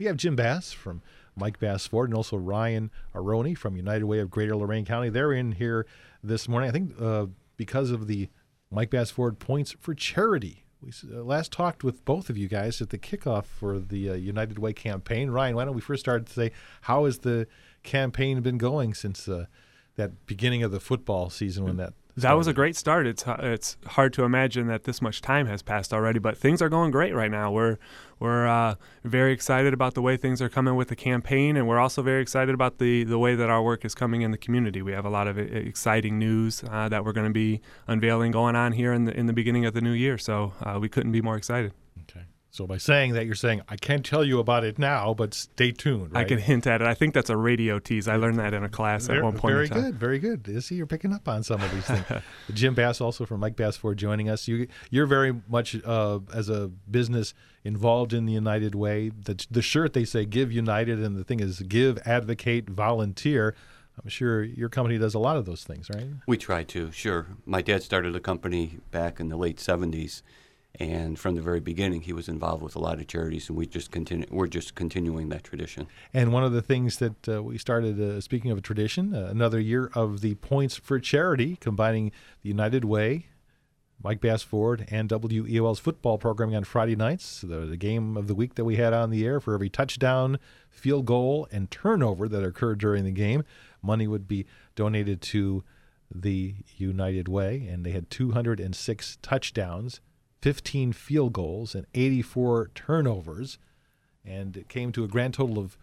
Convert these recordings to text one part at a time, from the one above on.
We have Jim Bass from Mike Bass Ford and also Ryan Aroni from United Way of Greater Lorain County. They're in here this morning, I think because of the Mike Bass Ford Points for Charity. We last talked with both of you guys at the kickoff for the United Way campaign. Ryan, why don't we first start to say, how has the campaign been going since that beginning of the football season when that That was a great start. It's hard to imagine that this much time has passed already, but things are going great right now. We're very excited about the way things are coming with the campaign, and we're also very excited about the way that our work is coming in the community. We have a lot of exciting news that we're going to be unveiling going on here in the beginning of the new year, so we couldn't be more excited. Okay. So by saying that, you're saying, I can't tell you about it now, but stay tuned, right? I can hint at it. I think that's a radio tease. I learned that in a class at one point in time. Very good, very good. You see, you're picking up on some of these things. Jim Bass, also from Mike Bass Ford, joining us. You're very much, as a business, involved in the United Way. The shirt, they say, Give United, and the thing is give, advocate, volunteer. I'm sure your company does a lot of those things, right? We try to, sure. My dad started a company back in the late 70s. And from the very beginning, he was involved with a lot of charities, and we're just continuing that tradition. And one of the things that we started, speaking of a tradition, another year of the Points for Charity, combining the United Way, Mike Bass Ford, and WEOL's football programming on Friday nights. The game of the week that we had on the air, for every touchdown, field goal, and turnover that occurred during the game, money would be donated to the United Way, and they had 206 touchdowns, 15 field goals, and 84 turnovers, and it came to a grand total of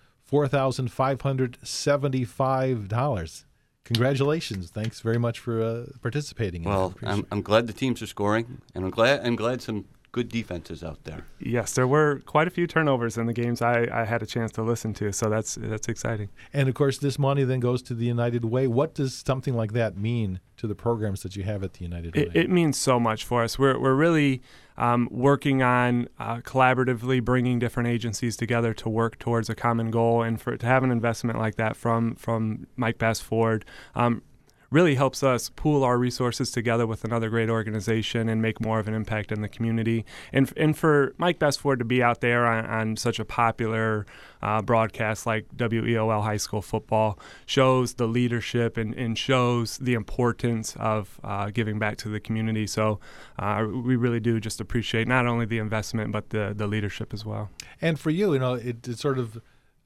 $4,575. Congratulations. Thanks very much for participating. Well, I'm glad the teams are scoring, and I'm glad some good defenses out there. Yes, there were quite a few turnovers in the games I had a chance to listen to, so that's exciting. And, of course, this money then goes to the United Way. What does something like that mean to the programs that you have at the United Way? It means so much for us. We're really working on collaboratively bringing different agencies together to work towards a common goal, and to have an investment like that from Mike Bass Ford really helps us pool our resources together with another great organization and make more of an impact in the community. And for Mike Bass Ford to be out there on such a popular broadcast like WEOL High School football shows the leadership and shows the importance of giving back to the community. So we really do just appreciate not only the investment but the leadership as well. And for you, it sort of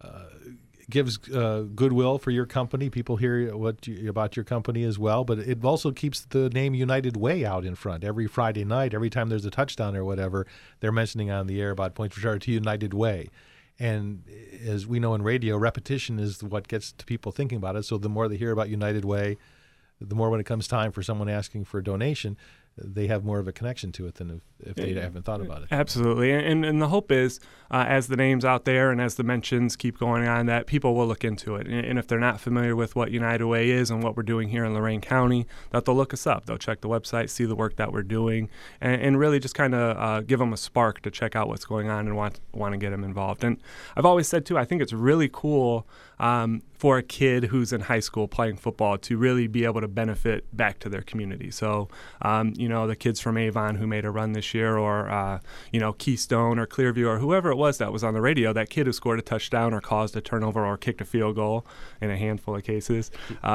gives goodwill for your company. People hear about your company as well, but it also keeps the name United Way out in front. Every Friday night, every time there's a touchdown or whatever, they're mentioning on the air about Points for Charity to United Way. And as we know in radio, repetition is what gets to people thinking about it. So the more they hear about United Way, the more when it comes time for someone asking for a donation, they have more of a connection to it than if they haven't thought about it. Absolutely. And the hope is, as the name's out there and as the mentions keep going on, that people will look into it. And if they're not familiar with what United Way is and what we're doing here in Lorain County, that they'll look us up. They'll check the website, see the work that we're doing, and really just kind of give them a spark to check out what's going on and want to get them involved. And I've always said, too, I think it's really cool for a kid who's in high school playing football to really be able to benefit back to their community. So, the kids from Avon who made a run this year, or, Keystone or Clearview or whoever it was that was on the radio, that kid who scored a touchdown or caused a turnover or kicked a field goal in a handful of cases,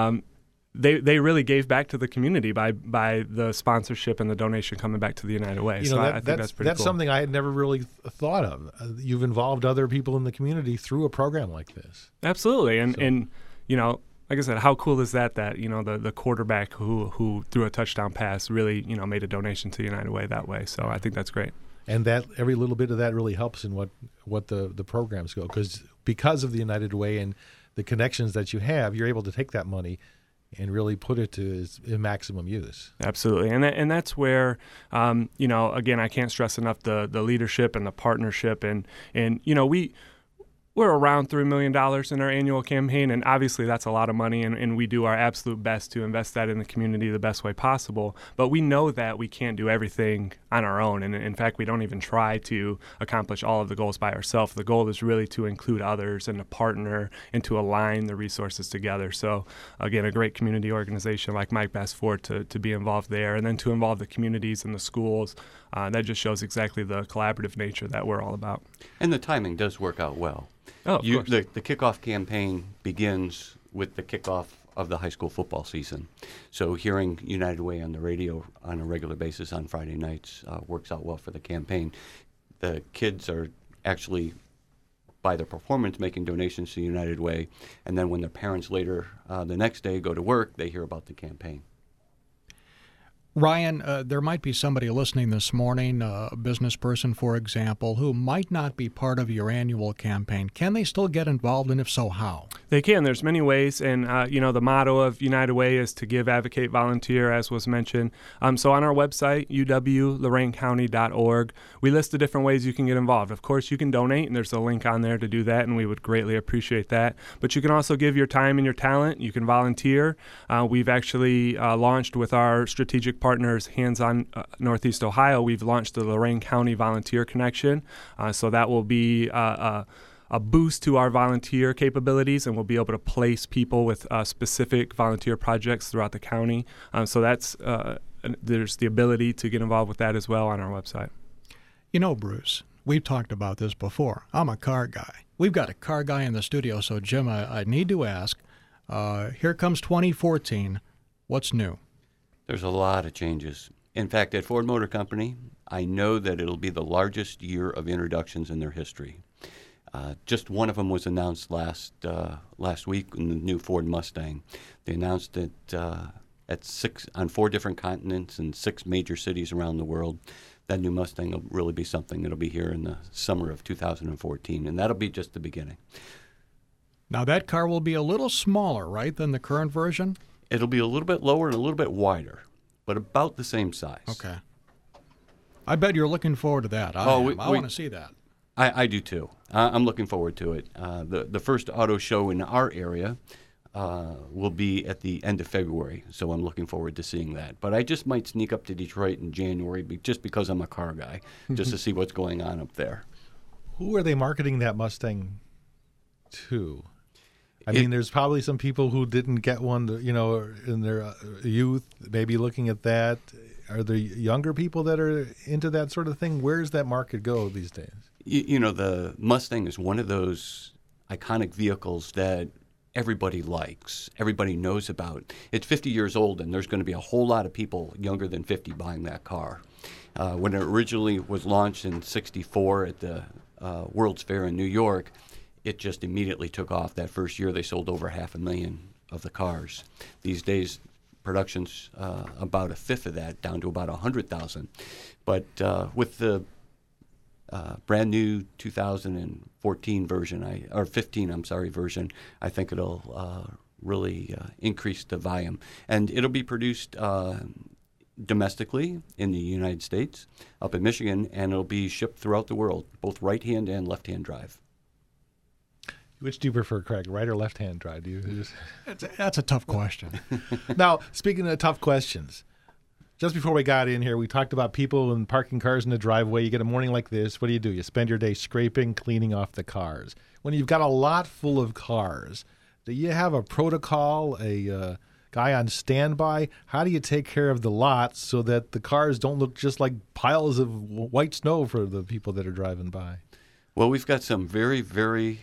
they really gave back to the community by the sponsorship and the donation coming back to the United Way. I think that's pretty cool. That's something I had never really thought of. You've involved other people in the community through a program like this. Absolutely. And like I said, how cool is that the quarterback who threw a touchdown pass really, made a donation to United Way that way. So I think that's great. And that every little bit of that really helps in what the programs go, because of the United Way and the connections that you have, you're able to take that money and really put it to its maximum use. Absolutely. And that's where, again, I can't stress enough the leadership and the partnership. And we're around $3 million in our annual campaign, and obviously that's a lot of money, and we do our absolute best to invest that in the community the best way possible. But we know that we can't do everything on our own, and in fact, we don't even try to accomplish all of the goals by ourselves. The goal is really to include others and to partner and to align the resources together. So, again, a great community organization like Mike Bass Ford to be involved there, and then to involve the communities and the schools. That just shows exactly the collaborative nature that we're all about. And the timing does work out well. Oh, of course. The kickoff campaign begins with the kickoff of the high school football season. So hearing United Way on the radio on a regular basis on Friday nights works out well for the campaign. The kids are actually, by their performance, making donations to United Way, and then when their parents later the next day go to work, they hear about the campaign. Ryan, there might be somebody listening this morning, a business person, for example, who might not be part of your annual campaign. Can they still get involved, and if so, how? They can. There's many ways, and the motto of United Way is to give, advocate, volunteer, as was mentioned. So on our website, uwloraincounty.org, we list the different ways you can get involved. Of course, you can donate, and there's a link on there to do that, and we would greatly appreciate that. But you can also give your time and your talent. You can volunteer. We've actually launched with our strategic partners, Hands On Northeast Ohio. We've launched the Lorain County Volunteer Connection. So that will be a boost to our volunteer capabilities, and we'll be able to place people with specific volunteer projects throughout the county. So there's the ability to get involved with that as well on our website. You know, Bruce, we've talked about this before. I'm a car guy. We've got a car guy in the studio, so Jim, I need to ask, here comes 2014. What's new? There's a lot of changes. In fact, at Ford Motor Company, I know that it'll be the largest year of introductions in their history. Just one of them was announced last week in the new Ford Mustang. They announced it on 4 different continents and 6 major cities around the world. That new Mustang will really be something that'll be here in the summer of 2014, and that'll be just the beginning. Now, that car will be a little smaller, right, than the current version? It'll be a little bit lower and a little bit wider, but about the same size. Okay. I bet you're looking forward to that. I want to see that. I do too. I'm looking forward to it. The first auto show in our area will be at the end of February, so I'm looking forward to seeing that. But I just might sneak up to Detroit in January just because I'm a car guy, just to see what's going on up there. Who are they marketing that Mustang to? I mean, there's probably some people who didn't get one, in their youth, maybe looking at that. Are there younger people that are into that sort of thing? Where does that market go these days? The Mustang is one of those iconic vehicles that everybody likes, everybody knows about. It's 50 years old, and there's going to be a whole lot of people younger than 50 buying that car. When it originally was launched in '64 at the World's Fair in New York, it just immediately took off. That first year, they sold over 500,000 of the cars. These days, production's about a fifth of that, down to about 100,000. But with the brand new 2014 version, or 15, version, I think it'll really increase the volume. And it'll be produced domestically in the United States, up in Michigan, and it'll be shipped throughout the world, both right-hand and left-hand drive. Which do you prefer, Craig, right or left-hand drive? That's a tough question. Now, speaking of tough questions, just before we got in here, we talked about people and parking cars in the driveway. You get a morning like this, what do? You spend your day scraping, cleaning off the cars. When you've got a lot full of cars, do you have a protocol, a guy on standby? How do you take care of the lot so that the cars don't look just like piles of white snow for the people that are driving by? Well, we've got some very, very,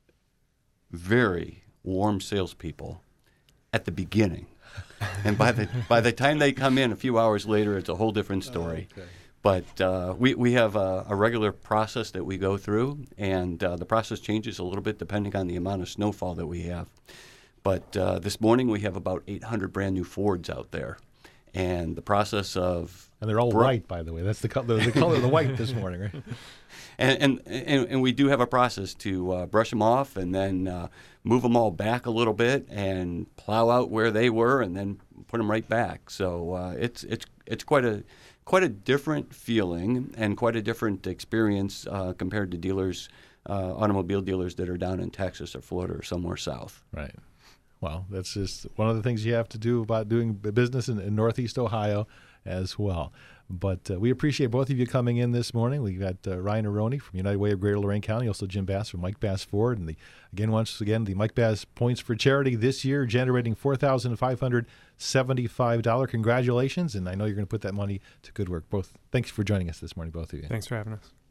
very warm salespeople at the beginning. And by the time they come in a few hours later, it's a whole different story. Okay. But we have a regular process that we go through, and the process changes a little bit depending on the amount of snowfall that we have. But this morning we have about 800 brand new Fords out there. And the process of... And they're all white, by the way. That's the color of the white this morning, right? And we do have a process to brush them off and then move them all back a little bit and plow out where they were and then put them right back. So it's quite a different feeling and quite a different experience compared to dealers, automobile dealers that are down in Texas or Florida or somewhere south. Right. Well, that's just one of the things you have to do about doing business in Northeast Ohio as well. But we appreciate both of you coming in this morning. We got Ryan Aroney from United Way of Greater Lorain County, also Jim Bass from Mike Bass Ford. And once again, the Mike Bass Points for Charity this year, generating $4,575. Congratulations. And I know you're going to put that money to good work. Thanks for joining us this morning, both of you. Thanks for having us.